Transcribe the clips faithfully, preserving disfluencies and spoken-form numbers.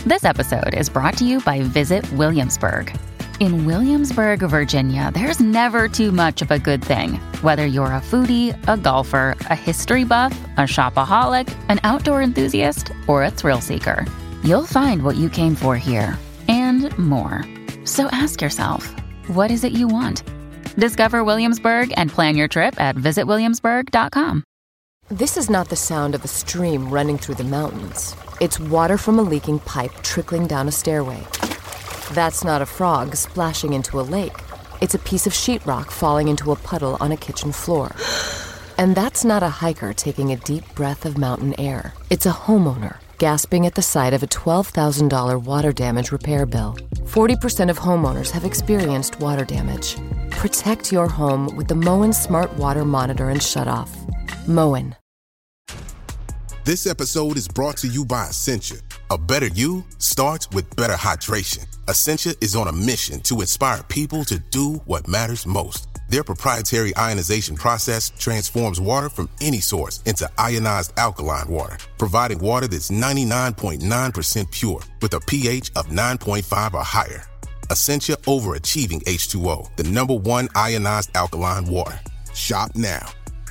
This episode is brought to you by Visit Williamsburg. In Williamsburg, Virginia, there's never too much of a good thing. Whether you're a foodie, a golfer, a history buff, a shopaholic, an outdoor enthusiast, or a thrill seeker, you'll find what you came for here and more. So ask yourself, what is it you want? Discover Williamsburg and plan your trip at visit williamsburg dot com. This is not the sound of a stream running through the mountains. It's water from a leaking pipe trickling down a stairway. That's not a frog splashing into a lake. It's a piece of sheetrock falling into a puddle on a kitchen floor. And that's not a hiker taking a deep breath of mountain air. It's a homeowner gasping at the sight of a twelve thousand dollars water damage repair bill. forty percent of homeowners have experienced water damage. Protect your home with the Moen Smart Water Monitor and Shutoff. Moen. This episode is brought to you by Essentia. A better you starts with better hydration. Essentia is on a mission to inspire people to do what matters most. Their proprietary ionization process transforms water from any source into ionized alkaline water, providing water that's ninety-nine point nine percent pure with a pH of nine point five or higher. Essentia Overachieving H two O, the number one ionized alkaline water. Shop now.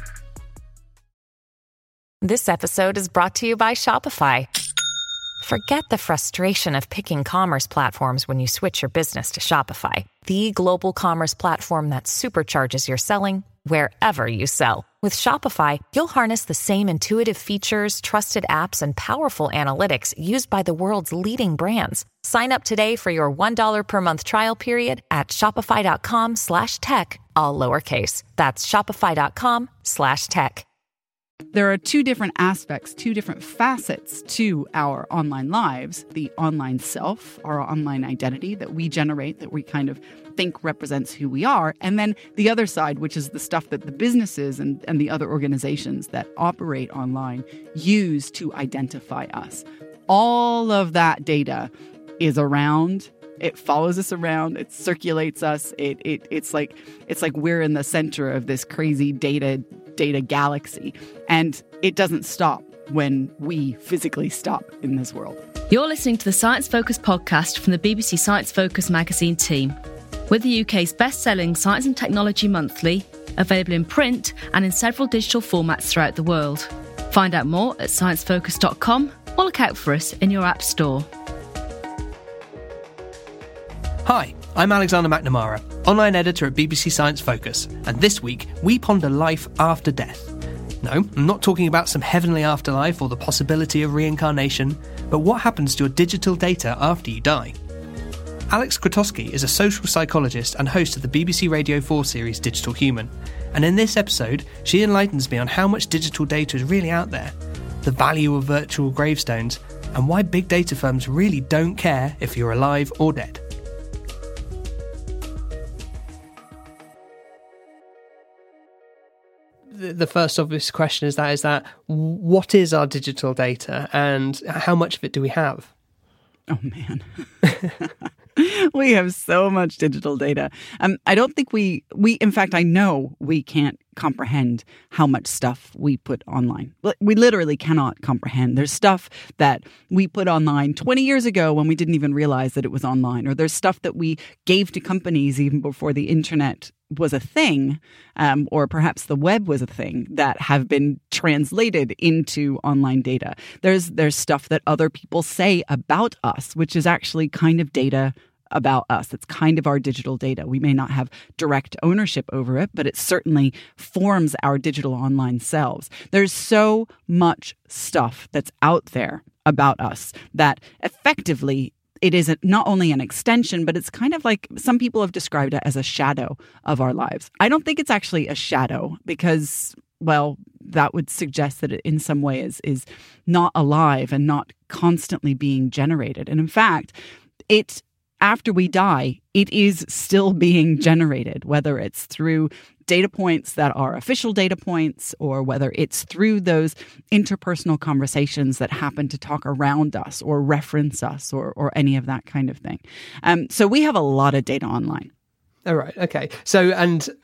This episode is brought to you by Shopify. Forget the frustration of picking commerce platforms when you switch your business to Shopify, the global commerce platform that supercharges your selling wherever you sell. With Shopify, you'll harness the same intuitive features, trusted apps, and powerful analytics used by the world's leading brands. Sign up today for your one dollar per month trial period at shopify.com slash tech, all lowercase. That's shopify.com slash tech. There are two different aspects, two different facets to our online lives. The online self, our online identity that we generate, that we kind of think represents who we are. And then the other side, which is the stuff that the businesses and, and the other organizations that operate online use to identify us. All of that data is around. It follows us around. It circulates us. It it it's like it's like we're in the center of this crazy data data galaxy, and it doesn't stop when we physically stop in this world. You're listening to the Science Focus podcast from the B B C Science Focus magazine team. We're the U K's best-selling science and technology monthly, available in print and in several digital formats throughout the world. Find out more at science focus dot com or look out for us in your app store. Hi, I'm Alexander McNamara, online editor at B B C Science Focus, and this week we ponder life after death. No, I'm not talking about some heavenly afterlife or the possibility of reincarnation, but what happens to your digital data after you die. Alex Krotowski is a social psychologist and host of the B B C Radio four series Digital Human, and in this episode she enlightens me on how much digital data is really out there, the value of virtual gravestones, and why big data firms really don't care if you're alive or dead. The first obvious question is that is that what is our digital data and how much of it do we have? Oh, man. We have so much digital data. Um, I don't think we, we, in fact, I know we can't comprehend how much stuff we put online. We literally cannot comprehend. There's stuff that we put online twenty years ago when we didn't even realize that it was online, or there's stuff that we gave to companies even before the internet was a thing, um, or perhaps the web was a thing, that have been translated into online data. There's there's stuff that other people say about us, which is actually kind of data about us. It's kind of our digital data. We may not have direct ownership over it, but it certainly forms our digital online selves. There's so much stuff that's out there about us that effectively it is not only an extension, but it's kind of like some people have described it as a shadow of our lives. I don't think it's actually a shadow because, well, that would suggest that it in some way is, is not alive and not constantly being generated. And in fact, it after we die, it is still being generated, whether it's through data points that are official data points or whether it's through those interpersonal conversations that happen to talk around us or reference us or, or any of that kind of thing. Um, so we have a lot of data online. All right. Okay. So, and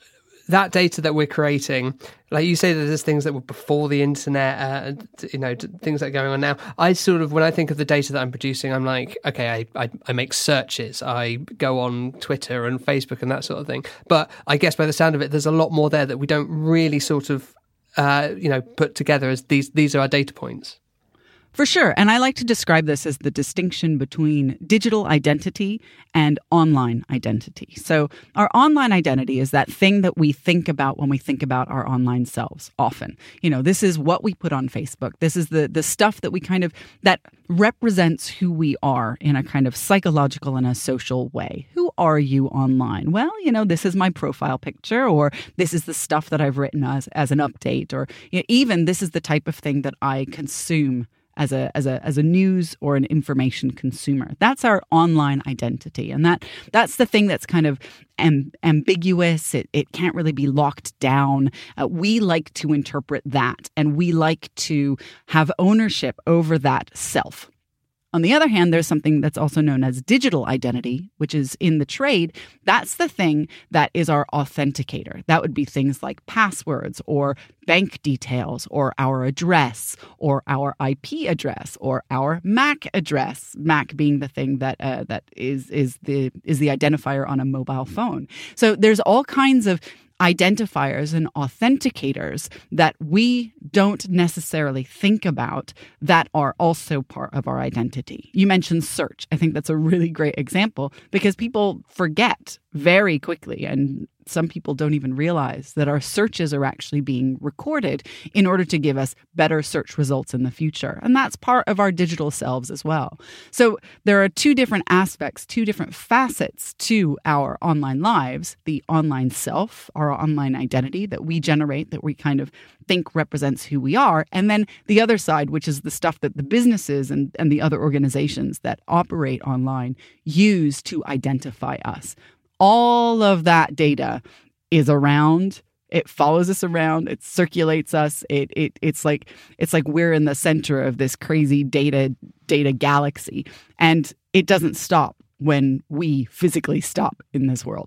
that data that we're creating, like you say, that there's things that were before the internet, uh, you know, things that are going on now. I sort of, when I think of the data that I'm producing, I'm like, okay, I, I, I make searches, I go on Twitter and Facebook and that sort of thing. But I guess by the sound of it, there's a lot more there that we don't really sort of, uh, you know, put together as these these are our data points. For sure. And I like to describe this as the distinction between digital identity and online identity. So our online identity is that thing that we think about when we think about our online selves often. You know, this is what we put on Facebook. This is the the stuff that we kind of, that represents who we are in a kind of psychological and a social way. Who are you online? Well, you know, this is my profile picture, or this is the stuff that I've written as, as an update, or you know, even this is the type of thing that I consume as a as a as a news or an information consumer. That's our online identity, and that that's the thing that's kind of am, ambiguous. It it can't really be locked down. Uh, we like to interpret that, and we like to have ownership over that self. On the other hand, there's something that's also known as digital identity, which is in the trade. That's the thing that is our authenticator. That would be things like passwords or bank details or our address or our I P address or our M A C address. M A C being the thing that uh, that is is the is the identifier on a mobile phone. So there's all kinds of identifiers and authenticators that we don't necessarily think about that are also part of our identity. You mentioned search. I think that's a really great example because people forget very quickly, and some people don't even realize that our searches are actually being recorded in order to give us better search results in the future. And that's part of our digital selves as well. So there are two different aspects, two different facets to our online lives: the online self, our online identity that we generate, that we kind of think represents who we are, and then the other side, which is the stuff that the businesses and, and the other organizations that operate online use to identify us. All of that data is around. It follows us around. It circulates us. It it it's like it's like we're in the center of this crazy data data galaxy, and it doesn't stop when we physically stop in this world.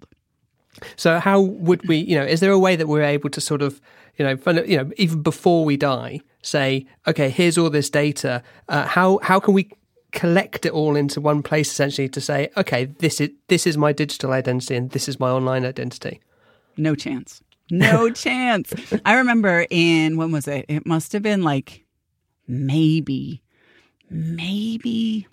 So how would we, you know, is there a way that we're able to sort of, you know, you know, even before we die, say, okay, here's all this data. Uh, how how can we collect it all into one place, essentially, to say, okay, this is this is my digital identity and this is my online identity? No chance. No chance. I remember in, when was it? It must have been like maybe, maybe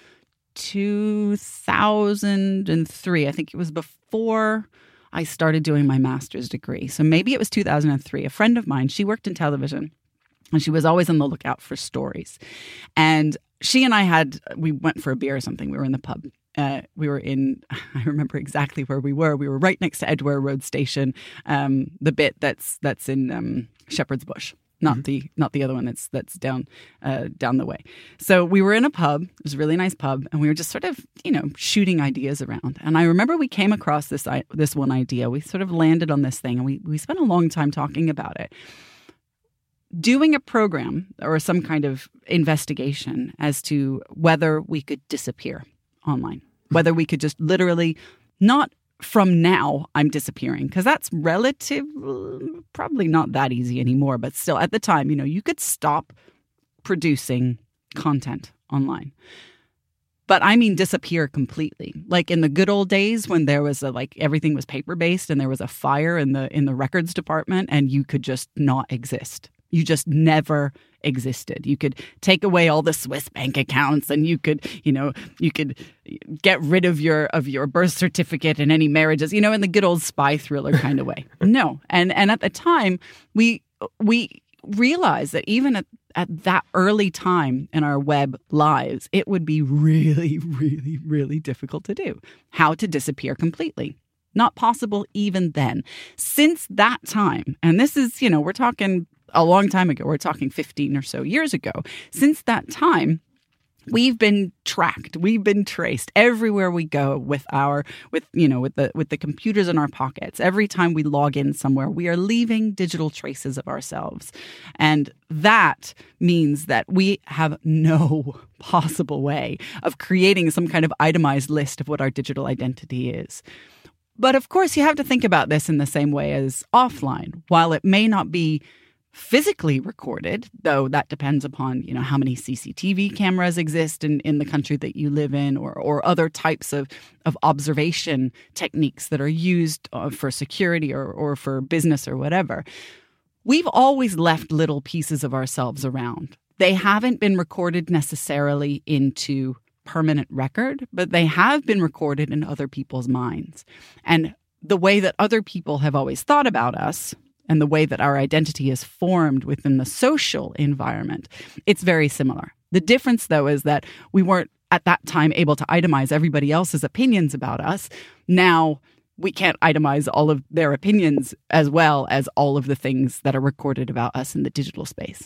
two thousand three. I think it was before I started doing my master's degree. So maybe it was two thousand three. A friend of mine, she worked in television, and she was always on the lookout for stories. And she and I had, we went for a beer or something. We were in the pub. Uh, we were in, I remember exactly where we were. We were right next to Edgware Road Station, um, the bit that's that's in um, Shepherd's Bush, not mm-hmm. the not the other one that's that's down uh, down the way. So we were in a pub. It was a really nice pub, and we were just sort of, you know, shooting ideas around. And I remember we came across this this one idea. We sort of landed on this thing, and we we spent a long time talking about it. Doing a program or some kind of investigation as to whether we could disappear online, whether we could just literally, not from now I'm disappearing, because that's relative, probably not that easy anymore, but still at the time, you know, you could stop producing content online. But I mean disappear completely. Like in the good old days when there was a, like everything was paper-based and there was a fire in the in the records department and you could just not exist. You just never existed. You could take away all the Swiss bank accounts, and you could, you know, you could get rid of your of your birth certificate and any marriages, you know, in the good old spy thriller kind of way. No, and and at the time, we we realized that even at at that early time in our web lives, it would be really, really, really difficult to do. How to disappear completely. Not possible even then. Since that time, and this is, you know, we're talking a long time ago. We're talking fifteen or so years ago. Since that time, we've been tracked. We've been traced everywhere we go with our, with, you know, with the, with the computers in our pockets. Every time we log in somewhere, we are leaving digital traces of ourselves. And that means that we have no possible way of creating some kind of itemized list of what our digital identity is. But of course, you have to think about this in the same way as offline. While it may not be physically recorded, though that depends upon, you know, how many C C T V cameras exist in, in the country that you live in, or or other types of, of observation techniques that are used uh, for security or, or for business or whatever. We've always left little pieces of ourselves around. They haven't been recorded necessarily into permanent record, but they have been recorded in other people's minds. And the way that other people have always thought about us, and the way that our identity is formed within the social environment, it's very similar. The difference, though, is that we weren't at that time able to itemize everybody else's opinions about us. Now we can't itemize all of their opinions as well as all of the things that are recorded about us in the digital space.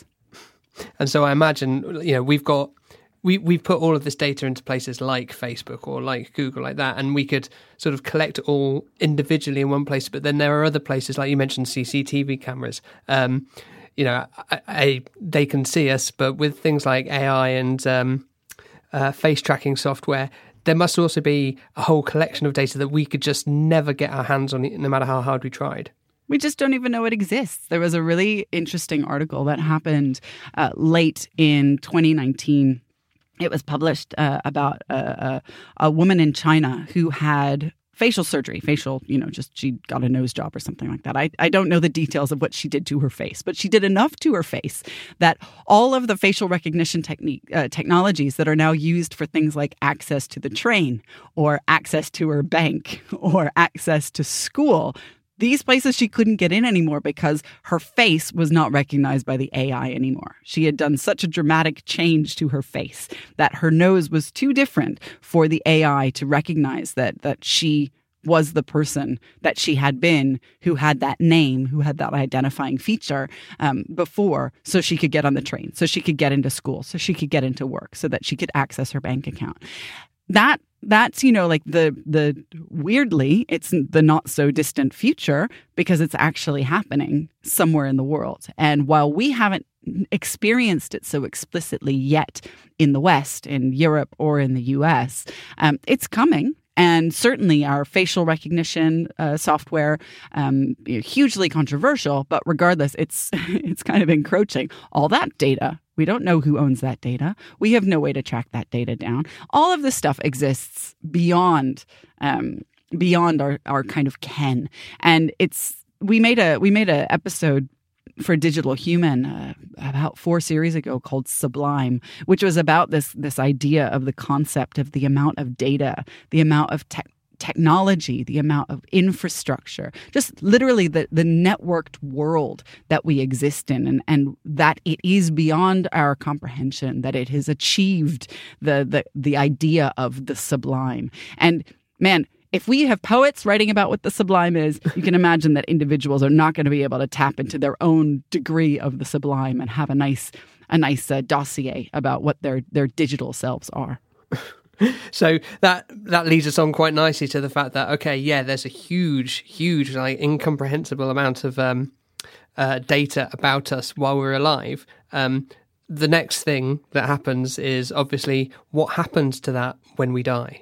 And so I imagine, you know, we've got We, we've put all of this data into places like Facebook or like Google, like that, and we could sort of collect it all individually in one place. But then there are other places, like you mentioned, C C T V cameras. Um, you know, I, I, they can see us, but with things like A I and um, uh, face tracking software, there must also be a whole collection of data that we could just never get our hands on, no matter how hard we tried. We just don't even know it exists. There was a really interesting article that happened uh, late in twenty nineteen. It was published uh, about a, a, a woman in China who had facial surgery, facial, you know, just she got a nose job or something like that. I, I don't know the details of what she did to her face, but she did enough to her face that all of the facial recognition technique uh, technologies that are now used for things like access to the train or access to her bank or access to school, these places she couldn't get in anymore because her face was not recognized by the A I anymore. She had done such a dramatic change to her face that her nose was too different for the A I to recognize that that she was the person that she had been, who had that name, who had that identifying feature um, before, so she could get on the train, so she could get into school, so she could get into work, so that she could access her bank account. That That's, you know, like the, the weirdly, it's the not so distant future because it's actually happening somewhere in the world. And while we haven't experienced it so explicitly yet in the West, in Europe or in the U S, um, it's coming. And certainly our facial recognition uh, software, um, you know, hugely controversial, but regardless, it's it's kind of encroaching. All that data, we don't know who owns that data. We have no way to track that data down. All of this stuff exists beyond um, beyond our, our kind of ken. And it's we made a we made a episode for Digital Human uh, about four series ago called Sublime, which was about this this idea of the concept of the amount of data, the amount of tech technology, the amount of infrastructure, just literally the, the networked world that we exist in, and, and that it is beyond our comprehension, that it has achieved the the the idea of the sublime. And man, if we have poets writing about what the sublime is, you can imagine that individuals are not going to be able to tap into their own degree of the sublime and have a nice a nice uh, dossier about what their their digital selves are. So that that leads us on quite nicely to the fact that, okay, yeah, there's a huge, huge, like incomprehensible amount of um, uh, data about us while we're alive. Um, the next thing that happens is obviously what happens to that when we die.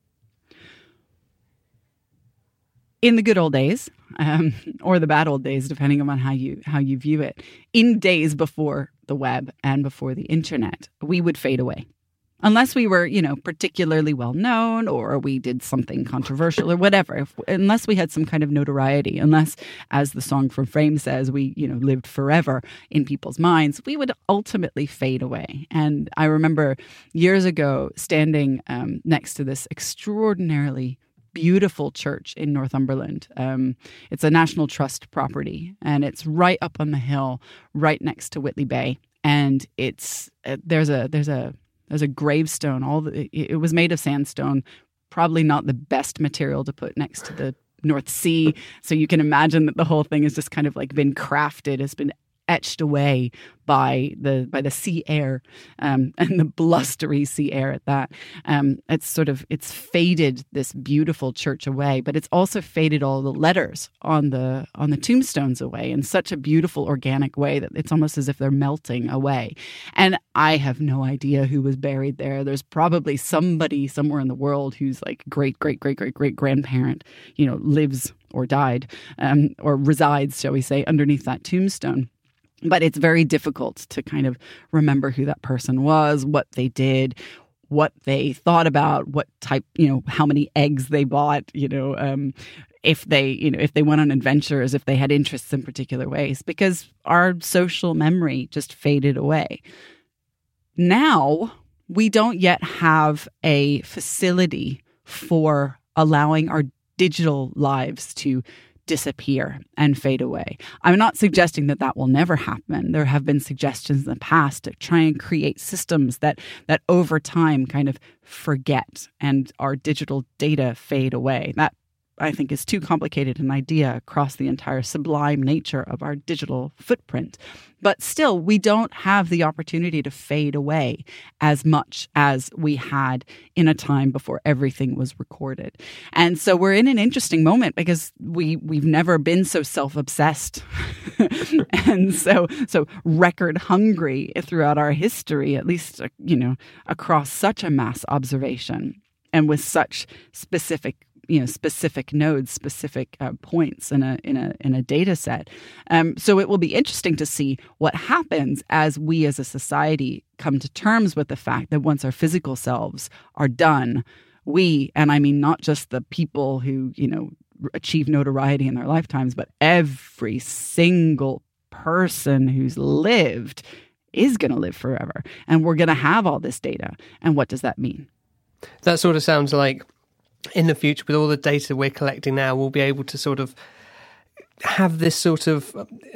In the good old days, um, or the bad old days, depending on how you how you view it, in days before the web and before the internet, we would fade away. Unless we were, you know, particularly well known, or we did something controversial or whatever, if, unless we had some kind of notoriety, unless, as the song from Frame says, we, you know, lived forever in people's minds, we would ultimately fade away. And I remember years ago standing um, next to this extraordinarily beautiful church in Northumberland. Um, it's a National Trust property, and it's right up on the hill, right next to Whitley Bay. And it's uh, there's a there's a There's a gravestone. All the, it was made of sandstone, probably not the best material to put next to the North Sea. So you can imagine that the whole thing has just kind of like been crafted, has been etched away by the by the sea air um, and the blustery sea air at that. Um, it's sort of it's faded this beautiful church away, but it's also faded all the letters on the on the tombstones away in such a beautiful organic way that it's almost as if they're melting away. And I have no idea who was buried there. There's probably somebody somewhere in the world who's like great great great great great grandparent, you know, lives or died um, or resides, shall we say, underneath that tombstone. But it's very difficult to kind of remember who that person was, what they did, what they thought about, what type, you know, how many eggs they bought, you know, um, if they, you know, if they went on adventures, if they had interests in particular ways, because our social memory just faded away. Now, we don't yet have a facility for allowing our digital lives to disappear and fade away. I'm not suggesting that that will never happen. There have been suggestions in the past to try and create systems that that over time kind of forget and our digital data fade away. That, I think, is too complicated an idea across the entire sublime nature of our digital footprint. But still, we don't have the opportunity to fade away as much as we had in a time before everything was recorded. And so we're in an interesting moment because we, we've never been so self-obsessed and so so record hungry throughout our history, at least, you know, across such a mass observation and with such specific you know, specific nodes, specific uh, points in a in a in a data set. Um, so it will be interesting to see what happens as we as a society come to terms with the fact that once our physical selves are done, we, and I mean not just the people who, you know, achieve notoriety in their lifetimes, but every single person who's lived is going to live forever. And we're going to have all this data. And what does that mean? That sort of sounds like in the future, with all the data we're collecting now, we'll be able to sort of have this sort of,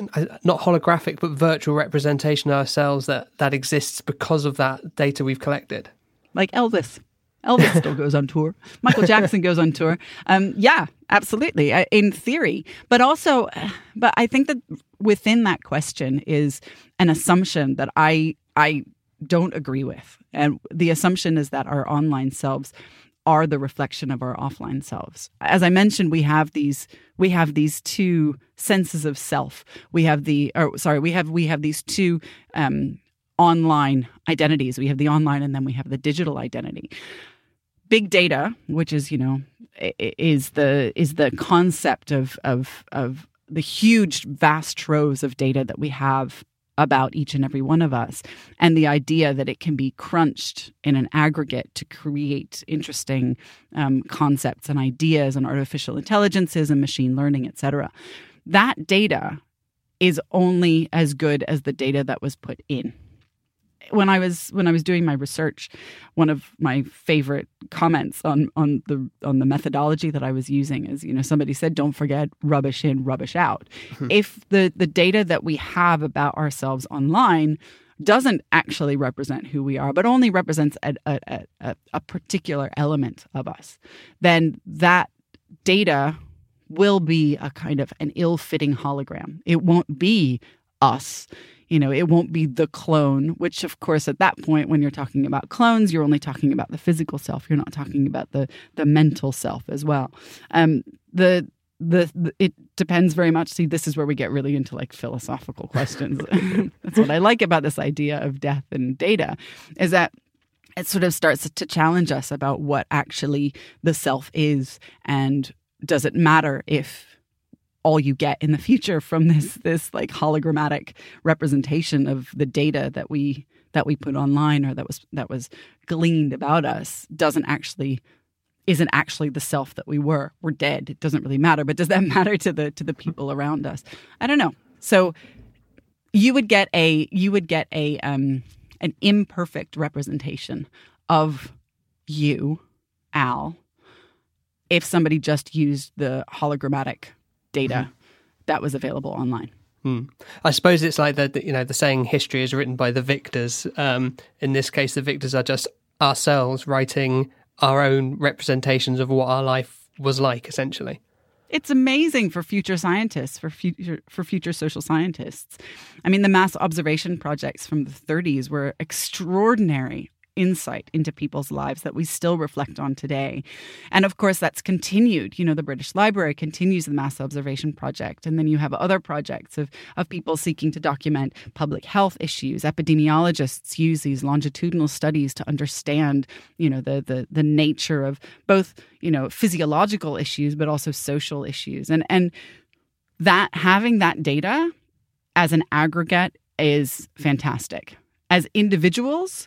not holographic, but virtual representation of ourselves that, that exists because of that data we've collected. Like Elvis. Elvis still goes on tour. Michael Jackson goes on tour. Um, yeah, absolutely, in theory. But also, but I think that within that question is an assumption that I I don't agree with. And the assumption is that our online selves are the reflection of our offline selves. As I mentioned, we have these we have these two senses of self. We have the or sorry, we have we have these two um, online identities. We have the online and then we have the digital identity. Big data, which is, you know, is the is the concept of of of the huge vast troves of data that we have about each and every one of us, and the idea that it can be crunched in an aggregate to create interesting um, concepts and ideas and artificial intelligences and machine learning, et cetera. That data is only as good as the data that was put in. When I was when I was doing my research, one of my favorite comments on on the on the methodology that I was using is, you know, somebody said, "Don't forget rubbish in, rubbish out." Mm-hmm. If the the data that we have about ourselves online doesn't actually represent who we are, but only represents a a, a, a particular element of us, then that data will be a kind of an ill-fitting hologram. It won't be us. You know, it won't be the clone, which, of course, at that point, when you're talking about clones, you're only talking about the physical self. You're not talking about the the mental self as well. Um, the, the the it depends very much. See, this is where we get really into like philosophical questions. That's what I like about this idea of death and data, is that it sort of starts to challenge us about what actually the self is, and does it matter if all you get in the future from this this like hologrammatic representation of the data that we that we put online or that was that was gleaned about us doesn't actually isn't actually the self that we were. We're dead. It doesn't really matter. But does that matter to the to the people around us? I don't know. So you would get a you would get a um, an imperfect representation of you, Al, if somebody just used the hologrammatic data mm-hmm. that was available online. Hmm. I suppose it's like the, the you know the saying history is written by the victors. Um, in this case, the victors are just ourselves writing our own representations of what our life was like, essentially. It's amazing for future scientists, for future for future social scientists. I mean, the mass observation projects from the thirties were extraordinary insight into people's lives that we still reflect on today. And of course, that's continued. You know, the British Library continues the Mass Observation Project. And then you have other projects of, of people seeking to document public health issues. Epidemiologists use these longitudinal studies to understand, you know, the the the nature of both, you know, physiological issues, but also social issues. And and that having that data as an aggregate is fantastic. As individuals,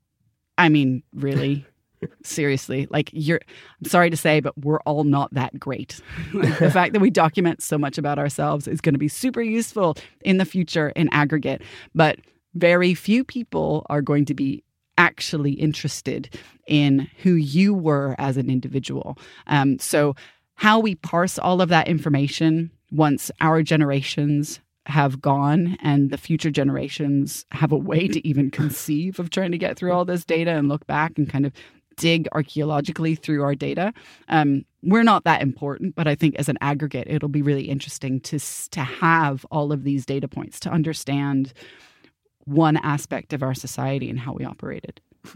I mean, really, seriously, like you're, I'm sorry to say, but we're all not that great. Like the fact that we document so much about ourselves is going to be super useful in the future in aggregate. But very few people are going to be actually interested in who you were as an individual. Um, so how we parse all of that information once our generations have gone and the future generations have a way to even conceive of trying to get through all this data and look back and kind of dig archaeologically through our data. Um, we're not that important, but I think as an aggregate, it'll be really interesting to, to have all of these data points to understand one aspect of our society and how we operated.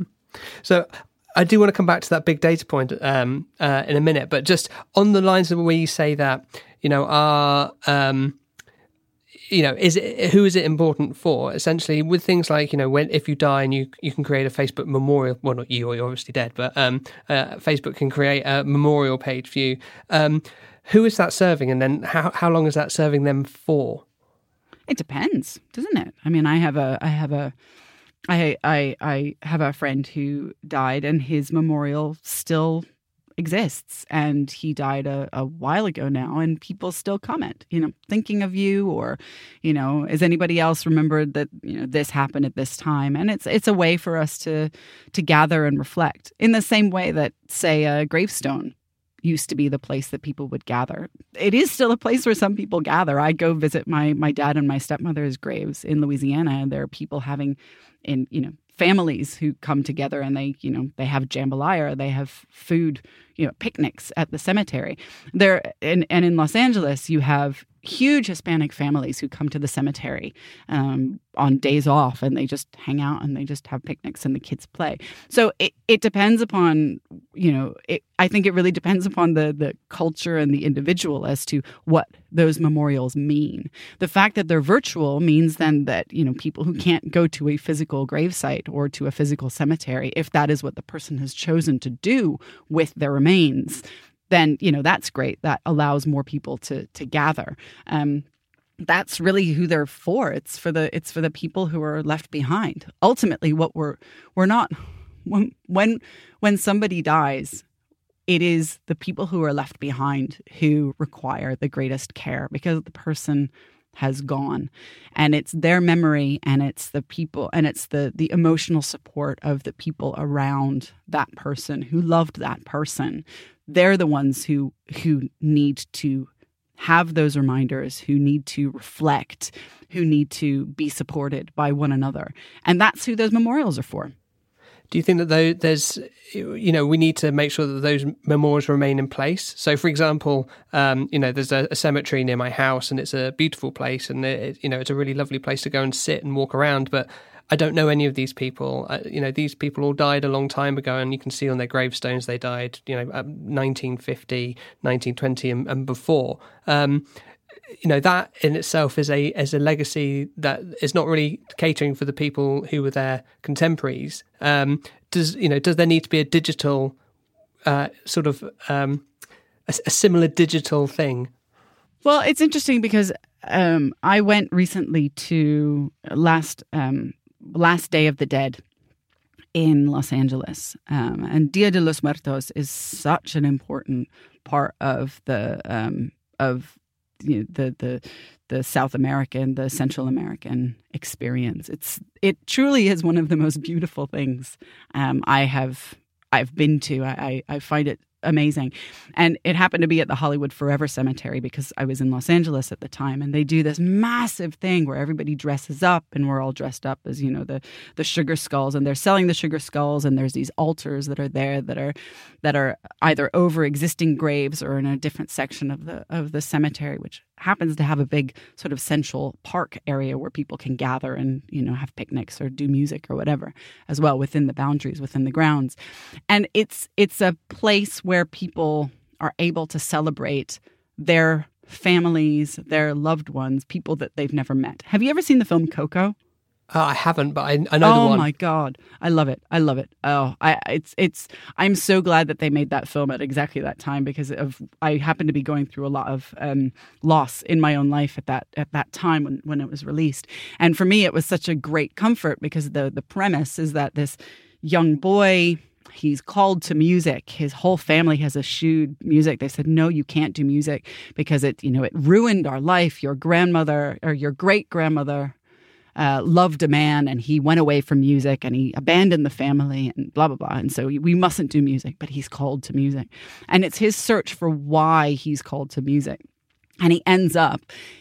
So I do want to come back to that big data point um, uh, in a minute, but just on the lines of where you say that, you know, our... Um, you know, is it, who is it important for? Essentially, with things like, you know, when if you die and you you can create a Facebook memorial. Well, not you, or you're obviously dead, but um, uh, Facebook can create a memorial page for you. Um, who is that serving, and then how how long is that serving them for? It depends, doesn't it? I mean, I have a I have a I I I have a friend who died, and his memorial still exists, and he died a, a while ago now, and people still comment, you know, thinking of you, or, you know, has anybody else remembered that, you know, this happened at this time? And it's it's a way for us to to gather and reflect in the same way that, say, a gravestone used to be the place that people would gather. It is still a place where some people gather. I go visit my my dad and my stepmother's graves in Louisiana, and there are people having, in you know, families who come together, and they, you know, they have jambalaya, or they have food, you know, picnics at the cemetery. There, and, and in Los Angeles, you have huge Hispanic families who come to the cemetery um, on days off, and they just hang out and they just have picnics and the kids play. So it, it depends upon, you know, it, I think it really depends upon the the culture and the individual as to what those memorials mean. The fact that they're virtual means then that, you know, people who can't go to a physical gravesite or to a physical cemetery, if that is what the person has chosen to do with their remains, then, you know, that's great. That allows more people to to gather. Um, that's really who they're for. It's for the it's for the people who are left behind. Ultimately, what we're we're not when when when somebody dies, it is the people who are left behind who require the greatest care, because the person has gone, and it's their memory, and it's the people, and it's the the emotional support of the people around that person who loved that person. They're the ones who who need to have those reminders, who need to reflect, who need to be supported by one another. And that's who those memorials are for. Do you think that there's, you know, we need to make sure that those memorials remain in place? So, for example, um, you know, there's a, a cemetery near my house, and it's a beautiful place, and it, you know, it's a really lovely place to go and sit and walk around. But I don't know any of these people. Uh, you know, these people all died a long time ago, and you can see on their gravestones they died, you know, nineteen fifty, nineteen twenty, and, and before. Um, you know, that in itself is a is a legacy that is not really catering for the people who were their contemporaries. Um, does you know? Does there need to be a digital uh, sort of um, a, a similar digital thing? Well, it's interesting because um, I went recently to last um, last Day of the Dead in Los Angeles, um, and Dia de los Muertos is such an important part of the um, of you know, the the the South American, the Central American experience. It's it truly is one of the most beautiful things um, I have I've been to. I, I find it amazing. And it happened to be at the Hollywood Forever Cemetery because I was in Los Angeles at the time. And they do this massive thing where everybody dresses up and we're all dressed up as, you know, the, the sugar skulls. And they're selling the sugar skulls. And there's these altars that are there that are that are either over existing graves or in a different section of the of the cemetery, which happens to have a big sort of central park area where people can gather and, you know, have picnics or do music or whatever as well within the boundaries, within the grounds. And it's it's a place where people are able to celebrate their families, their loved ones, people that they've never met. Have you ever seen the film Coco? Uh, I haven't, but I, I know oh the one. Oh my God. I love it. I love it. Oh, I, it's, it's, I'm so glad that they made that film at exactly that time because of, I happened to be going through a lot of um, loss in my own life at that, at that time when, when it was released. And for me, it was such a great comfort because the, the premise is that this young boy, he's called to music. His whole family has eschewed music. They said, no, you can't do music because it, you know, it ruined our life. Your grandmother or your great grandmother Uh, loved a man and he went away from music and he abandoned the family and blah, blah, blah. And so we mustn't do music, but he's called to music. And it's his search for why he's called to music. And he ends up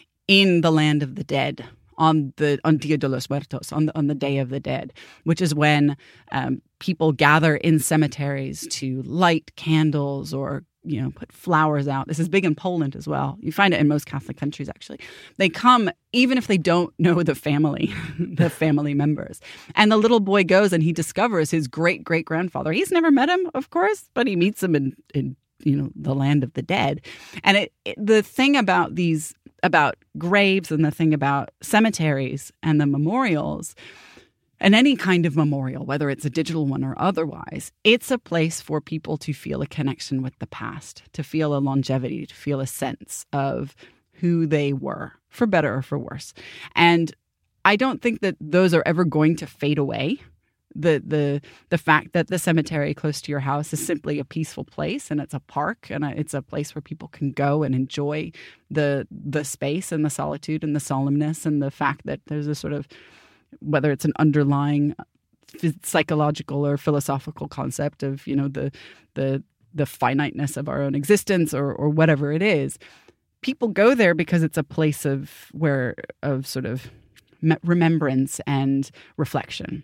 in the land of the dead on the on Dia de los Muertos, on the, on the Day of the Dead, which is when um, people gather in cemeteries to light candles or you know, put flowers out. This is big in Poland as well. You find it in most Catholic countries, actually. They come, even if they don't know the family, the family members. And the little boy goes and he discovers his great-great-grandfather. He's never met him, of course, but he meets him in, in you know, the land of the dead. And it, it, the thing about these, about graves and the thing about cemeteries and the memorials, and any kind of memorial, whether it's a digital one or otherwise, it's a place for people to feel a connection with the past, to feel a longevity, to feel a sense of who they were, for better or for worse. And I don't think that those are ever going to fade away. The the the fact that the cemetery close to your house is simply a peaceful place and it's a park and it's a place where people can go and enjoy the the space and the solitude and the solemnness and the fact that there's a sort of, whether it's an underlying psychological or philosophical concept of, you know, the the the finiteness of our own existence or or whatever it is, people go there because it's a place of where of sort of remembrance and reflection.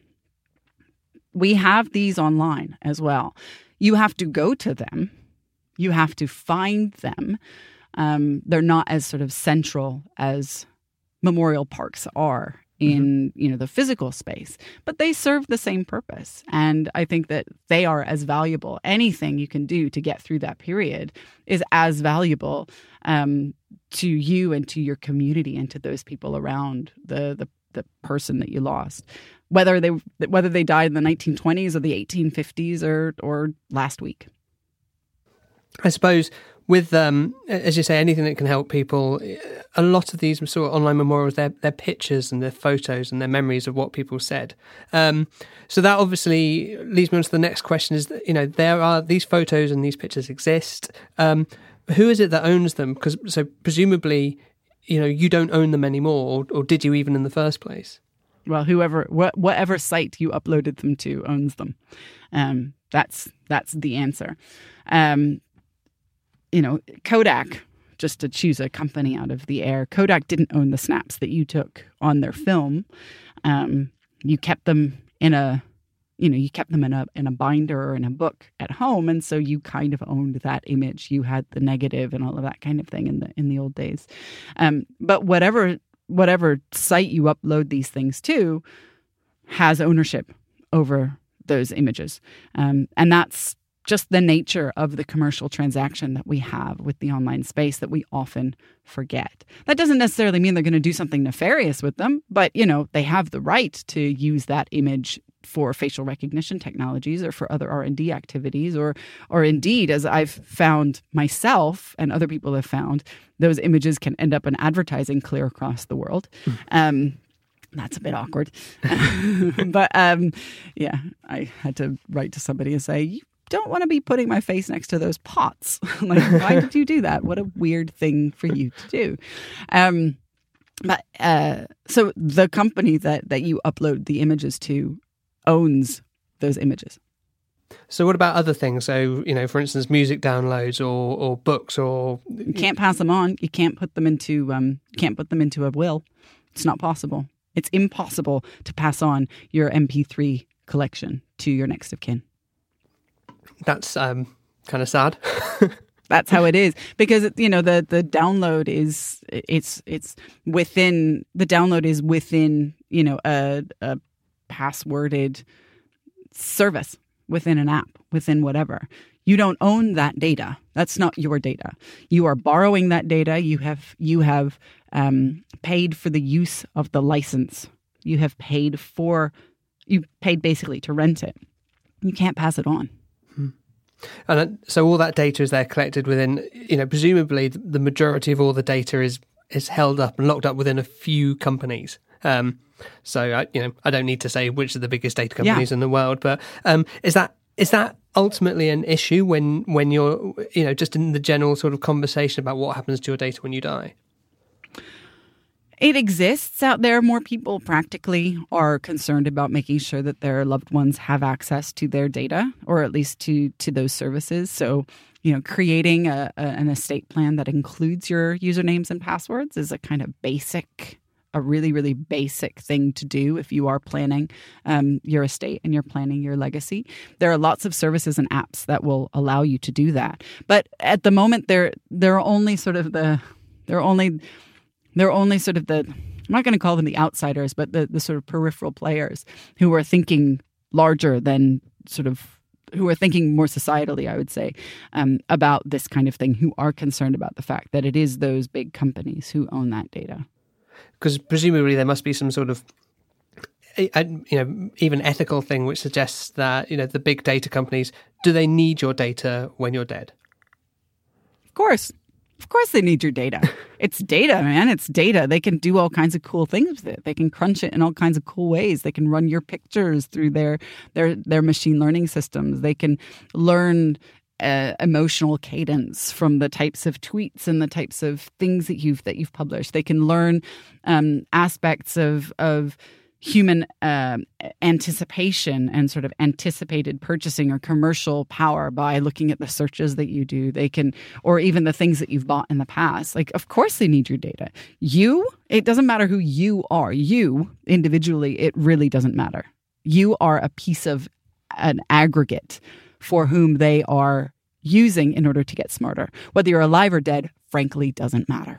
We have these online as well. You have to go to them. You have to find them. Um, they're not as sort of central as memorial parks are in, you know, the physical space, but they serve the same purpose. And I think that they are as valuable. Anything you can do to get through that period is as valuable um, to you and to your community and to those people around the, the the person that you lost, whether they whether they died in the nineteen twenties or the eighteen fifties or or last week. I suppose with, um, as you say, anything that can help people, a lot of these sort of online memorials, they're, they're pictures and they're photos and they're memories of what people said. Um, so that obviously leads me on to the next question is, that, you know, there are these photos and these pictures exist. Um, who is it that owns them? Because so presumably, you know, you don't own them anymore, or, or did you even in the first place? Well, whoever, wh- whatever site you uploaded them to owns them. Um, that's that's the answer. Um, you know, Kodak, just to choose a company out of the air, Kodak didn't own the snaps that you took on their film. Um, you kept them in a, you know, you kept them in a in a binder or in a book at home, and so you kind of owned that image. You had the negative and all of that kind of thing in the in the old days. Um, but whatever whatever site you upload these things to has ownership over those images, um, and that's just the nature of the commercial transaction that we have with the online space that we often forget. That doesn't necessarily mean they're going to do something nefarious with them, but, you know, they have the right to use that image for facial recognition technologies or for other R and D activities, or or indeed, as I've found myself and other people have found, those images can end up in advertising clear across the world. Mm. Um, that's a bit awkward. But um, yeah, I had to write to somebody and say, you don't want to be putting my face next to those pots. Like, why did you do that? What a weird thing for you to do. Um, but uh, so the company that, that you upload the images to owns those images. So what about other things? So, you know, for instance, music downloads or, or books or... You can't pass them on. You can't put them into um, you can't put them into a will. It's not possible. It's impossible to pass on your M P three collection to your next of kin. That's um, kind of sad. That's how it is, because you know the the download is it's it's within the download is within you know a, a passworded service within an app, within whatever. You don't own that data. That's not your data. You are borrowing that data. You have you have um, paid for the use of the license. You have paid for you paid basically to rent it. You can't pass it on. Hmm. And so all that data is there collected within, you know, presumably the majority of all the data is is held up and locked up within a few companies. Um, so, I, you know, I don't need to say which are the biggest data companies yeah. in the world, but um, is that is that ultimately an issue when when you're, you know, just in the general sort of conversation about what happens to your data when you die? It exists out there. More people practically are concerned about making sure that their loved ones have access to their data, or at least to to those services. So, you know, creating a, a, an estate plan that includes your usernames and passwords is a kind of basic, a really, really basic thing to do if you are planning um, your estate and you're planning your legacy. There are lots of services and apps that will allow you to do that. But at the moment, they're they're only sort of the they're only They're only sort of the, I'm not going to call them the outsiders, but the, the sort of peripheral players who are thinking larger than sort of, who are thinking more societally, I would say, um, about this kind of thing, who are concerned about the fact that it is those big companies who own that data. Because presumably there must be some sort of, you know, even ethical thing which suggests that, you know, the big data companies, do they need your data when you're dead? Of course. Of course they need your data. It's data, man. It's data. They can do all kinds of cool things with it. They can crunch it in all kinds of cool ways. They can run your pictures through their their their machine learning systems. They can learn uh, emotional cadence from the types of tweets and the types of things that you've that you've published. They can learn um, aspects of of human uh, anticipation and sort of anticipated purchasing or commercial power by looking at the searches that you do. They can, or even the things that you've bought in the past. Like, of course they need your data. You, it doesn't matter who you are. You, individually, it really doesn't matter. You are a piece of an aggregate for whom they are using in order to get smarter. Whether you're alive or dead, frankly, doesn't matter.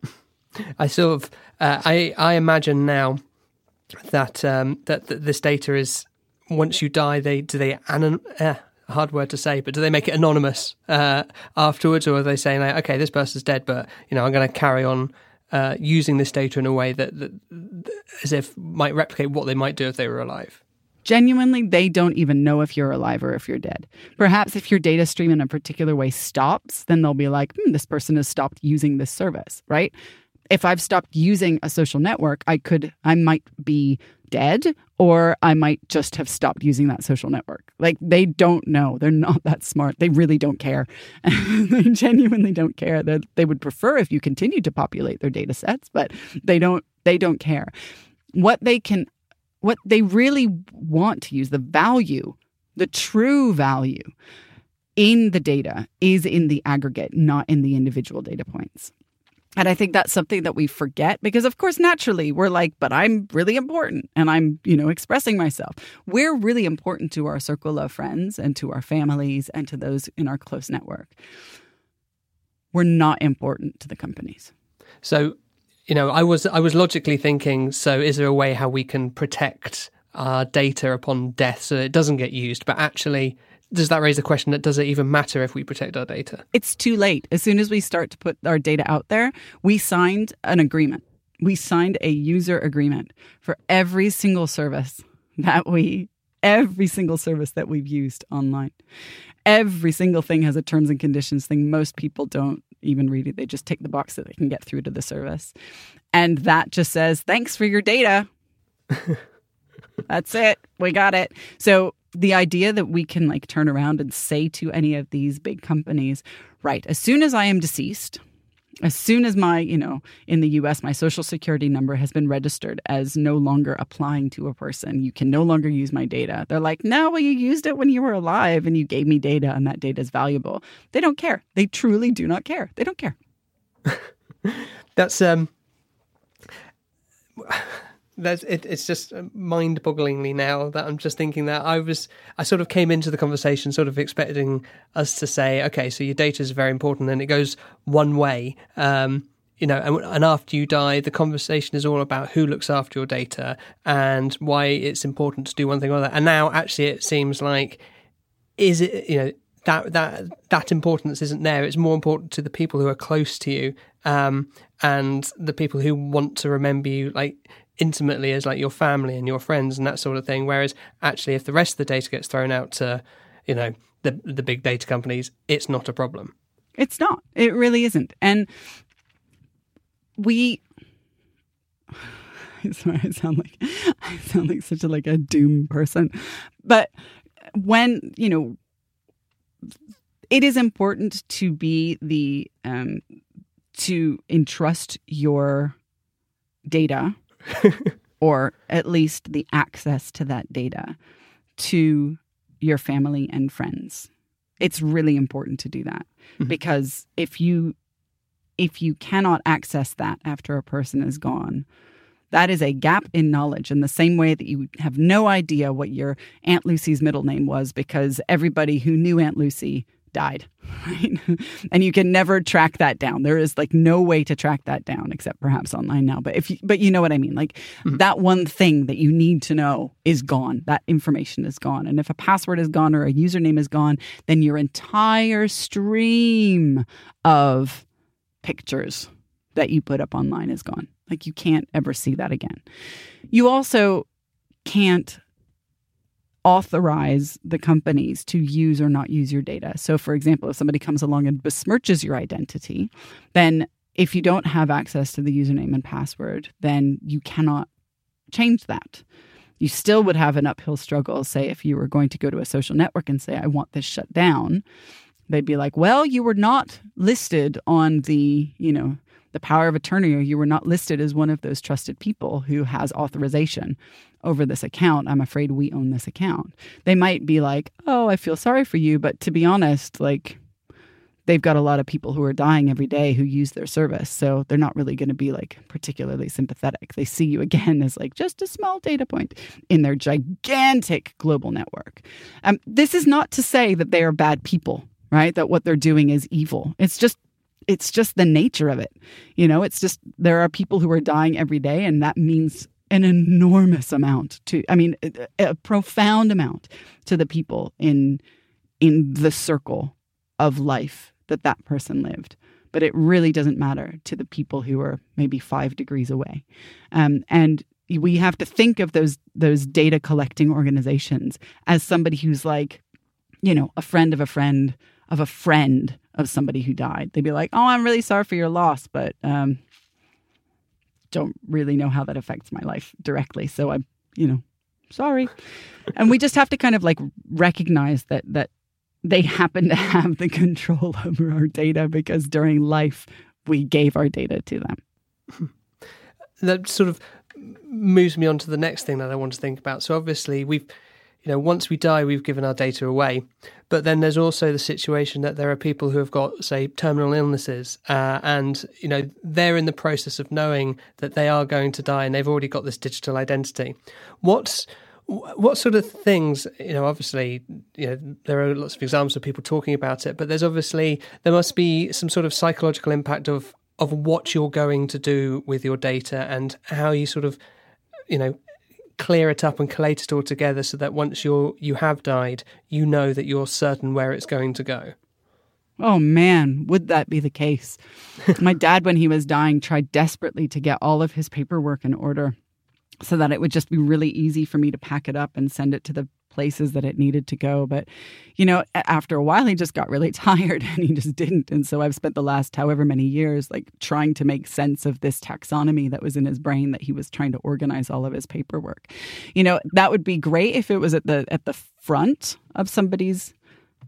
I sort of, uh, I, I imagine now, That, um, that that this data is, once you die, they do they anon- uh, hard word to say, but do they make it anonymous uh, afterwards, or are they saying like, okay, this person's dead, but you know, I'm going to carry on uh, using this data in a way that, that, that as if might replicate what they might do if they were alive? Genuinely, they don't even know if you're alive or if you're dead. Perhaps if your data stream in a particular way stops, then they'll be like, hmm, this person has stopped using this service, right? If I've stopped using a social network, I could, I might be dead, or I might just have stopped using that social network. Like, they don't know. They're not that smart. They really don't care. They genuinely don't care. They're, they would prefer if you continue to populate their data sets, but they don't, they don't care. What they can, what they really want to use, the value, the true value in the data is in the aggregate, not in the individual data points. And I think that's something that we forget because, of course, naturally we're like, but I'm really important and I'm, you know, expressing myself. We're really important to our circle of friends and to our families and to those in our close network. We're not important to the companies. So, you know, I was I was logically thinking, so is there a way how we can protect our data upon death so it doesn't get used? But actually, does that raise the question that does it even matter if we protect our data? It's too late. As soon as we start to put our data out there, we signed an agreement. We signed a user agreement for every single service that we, every single service that we've used online. Every single thing has a terms and conditions thing. Most people don't even read it. They just tick the box that they can get through to the service. And that just says, thanks for your data. That's it. We got it. So the idea that we can like turn around and say to any of these big companies, right, as soon as I am deceased, As soon as my, you know, in the U S, my social security number has been registered as no longer applying to a person, you can no longer use my data. They're like, no, well, you used it when you were alive and you gave me data and that data is valuable. They don't care. They truly do not care. They don't care. That's, um, that's, it, it's just mind-bogglingly now that I'm just thinking that I was, I sort of came into the conversation sort of expecting us to say, okay, so your data is very important and it goes one way, um, you know, and, and after you die, the conversation is all about who looks after your data and why it's important to do one thing or that. And now actually it seems like, is it, you know, that, that, that importance isn't there. It's more important to the people who are close to you, um, and the people who want to remember you, like, intimately as like your family and your friends and that sort of thing. Whereas actually if the rest of the data gets thrown out to, you know, the the big data companies, it's not a problem. It's not. It really isn't. And we sorry, I sound like I sound like such a like a doom person. But when, you know, it is important to be the um to entrust your data or at least the access to that data to your family and friends. It's really important to do that mm-hmm. because if you if you cannot access that after a person is gone, that is a gap in knowledge in the same way that you have no idea what your Aunt Lucy's middle name was because everybody who knew Aunt Lucy died, right? And you can never track that down. There is like no way to track that down except perhaps online now. But if you, but you know what I mean? Like mm-hmm. that one thing that you need to know is gone. That information is gone. And if a password is gone or a username is gone, then your entire stream of pictures that you put up online is gone. Like you can't ever see that again. You also can't authorize the companies to use or not use your data. So, for example, if somebody comes along and besmirches your identity, then if you don't have access to the username and password, then you cannot change that. You still would have an uphill struggle, say, if you were going to go to a social network and say, I want this shut down. They'd be like, well, you were not listed on the, you know, the power of attorney, or you were not listed as one of those trusted people who has authorization over this account. I'm afraid we own this account. They might be like, oh, I feel sorry for you. But to be honest, like they've got a lot of people who are dying every day who use their service. So they're not really going to be like particularly sympathetic. They see you again as like just a small data point in their gigantic global network. Um, this is not to say that they are bad people, right? That what they're doing is evil. It's just It's just the nature of it. You know, it's just there are people who are dying every day, and that means an enormous amount to, I mean, a, a profound amount to the people in in the circle of life that that person lived. But it really doesn't matter to the people who are maybe five degrees away. Um, and we have to think of those those data collecting organizations as somebody who's like, you know, a friend of a friend of a friend of somebody who died. They'd be like, oh, I'm really sorry for your loss, but um, don't really know how that affects my life directly. So I'm, you know, sorry. And we just have to kind of like recognize that that they happen to have the control over our data because during life we gave our data to them. That sort of moves me on to the next thing that I want to think about. So obviously we've, you know, once we die, we've given our data away. But then there's also the situation that there are people who have got, say, terminal illnesses, uh, and, you know, they're in the process of knowing that they are going to die and they've already got this digital identity. What's, what sort of things, you know, obviously, you know, there are lots of examples of people talking about it, but there's obviously, there must be some sort of psychological impact of, of what you're going to do with your data and how you sort of, you know, clear it up and collate it all together so that once you're you have died, you know that you're certain where it's going to go. Oh man, would that be the case? My dad, when he was dying, tried desperately to get all of his paperwork in order so that it would just be really easy for me to pack it up and send it to the places that it needed to go. But, you know, after a while, he just got really tired and he just didn't. And so I've spent the last however many years like trying to make sense of this taxonomy that was in his brain that he was trying to organize all of his paperwork. You know, that would be great if it was at the at the front of somebody's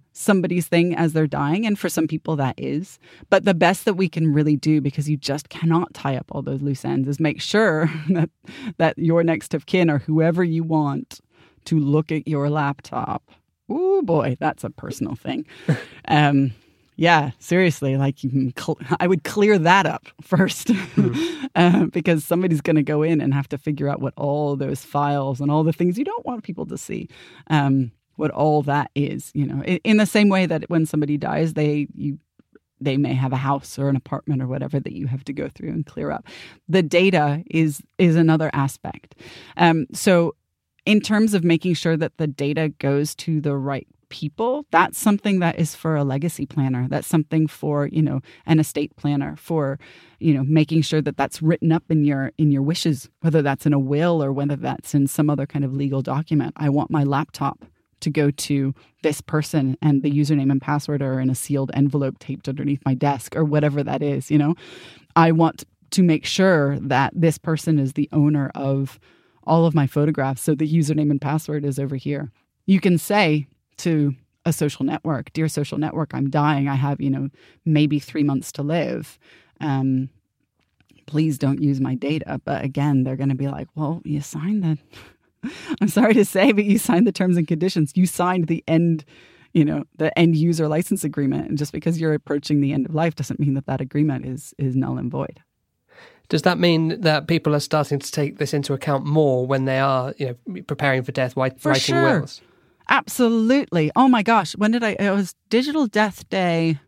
somebody's thing as they're dying, and for some people that is. But the best that we can really do, because you just cannot tie up all those loose ends, is make sure that, that your next of kin or whoever you want to look at your laptop. Oh boy, that's a personal thing. um, yeah, seriously, like you can cl- I would clear that up first mm. uh, because somebody's going to go in and have to figure out what all those files and all the things you don't want people to see. Um, what all that is, you know, in, in the same way that when somebody dies, they you they may have a house or an apartment or whatever that you have to go through and clear up. The data is is another aspect. Um, so in terms of making sure that the data goes to the right people, that's something that is for a legacy planner. That's something for, you know, an estate planner, for, you know, making sure that that's written up in your in your wishes, whether that's in a will or whether that's in some other kind of legal document. I want my laptop to go to this person, and the username and password are in a sealed envelope taped underneath my desk, or whatever that is. You know, I want to make sure that this person is the owner of all of my photographs, so the username and password is over here. You can say to a social network, dear social network, I'm dying. I have, you know, maybe three months to live. Um, please don't use my data. But again, they're going to be like, well, you signed the... I'm sorry to say, but you signed the terms and conditions. You signed the end, you know, the end user license agreement. And just because you're approaching the end of life doesn't mean that that agreement is is null and void. Does that mean that people are starting to take this into account more when they are, you know, preparing for death, writing for sure. wills? Absolutely. Oh my gosh. When did I, it was Digital Death Day.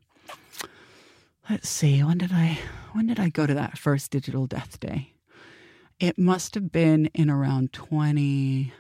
Let's see. When did I, when did I go to that first Digital Death Day? It must have been in around twenty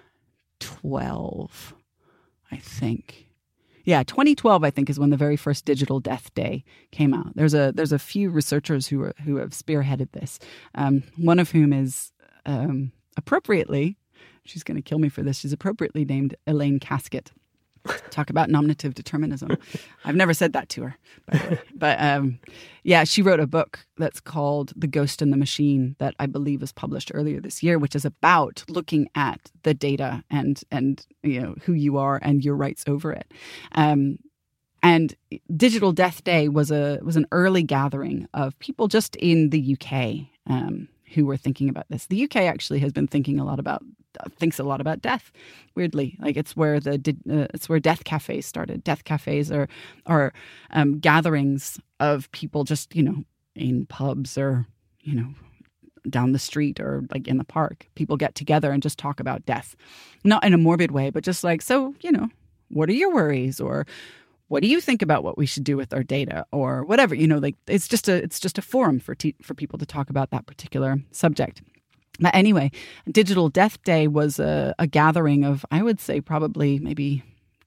twelve, I think. Yeah, twenty twelve, I think, is when the very first Digital Death Day came out. There's a there's a few researchers who are, who have spearheaded this. Um, one of whom is um, appropriately, she's going to kill me for this. She's appropriately named Elaine Casket. Talk about nominative determinism. I've never said that to her, by the way. But um, yeah, she wrote a book that's called The Ghost and the Machine that I believe was published earlier this year, which is about looking at the data and, and you know, who you are and your rights over it. Um, and Digital Death Day was a was an early gathering of people just in the U K um, who were thinking about this. The U K actually has been thinking a lot about thinks a lot about death. Weirdly, like it's where the uh, it's where death cafes started. Death cafes are are um, gatherings of people just, you know, in pubs or, you know, down the street or like in the park. People get together and just talk about death, not in a morbid way, but just like, so, you know, what are your worries, or what do you think about what we should do with our data, or whatever, you know, like it's just a it's just a forum for te- for people to talk about that particular subject. But anyway, Digital Death Day was a, a gathering of, I would say, probably maybe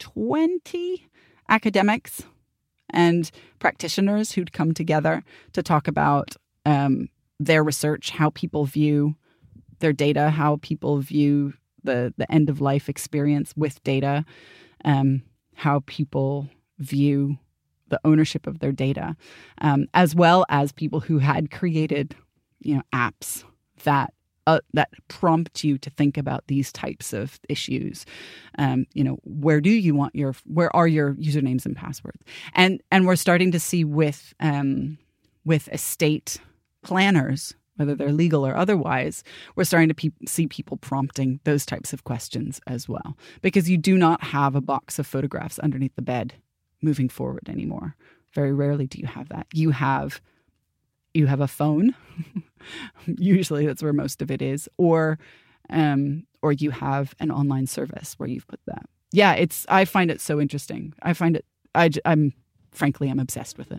twenty academics and practitioners who'd come together to talk about um, their research, how people view their data, how people view the, the end-of-life experience with data, um, how people view the ownership of their data, um, as well as people who had created, you know, apps that Uh, that prompt you to think about these types of issues. Um, you know, where do you want your, where are your usernames and passwords? And and we're starting to see with um, with estate planners, whether they're legal or otherwise, we're starting to pe- see people prompting those types of questions as well. Because you do not have a box of photographs underneath the bed moving forward anymore. Very rarely do you have that. You have You have a phone, usually that's where most of it is, or um, or you have an online service where you've put that. Yeah, it's. I find it so interesting. I find it. I, I'm frankly, I'm obsessed with it.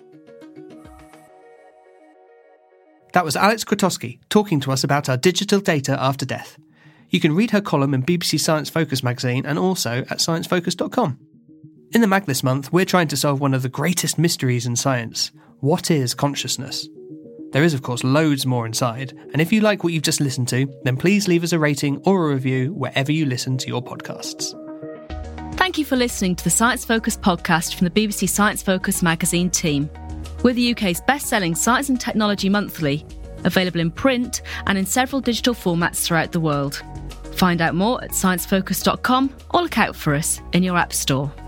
That was Alex Kwiatkowski talking to us about our digital data after death. You can read her column in B B C Science Focus magazine and also at science focus dot com. In the mag this month, we're trying to solve one of the greatest mysteries in science. What is consciousness? There is, of course, loads more inside, and if you like what you've just listened to, then please leave us a rating or a review wherever you listen to your podcasts. Thank you for listening to the Science Focus podcast from the B B C Science Focus magazine team. We're the U K's best-selling Science and Technology Monthly, available in print and in several digital formats throughout the world. Find out more at science focus dot com or look out for us in your app store.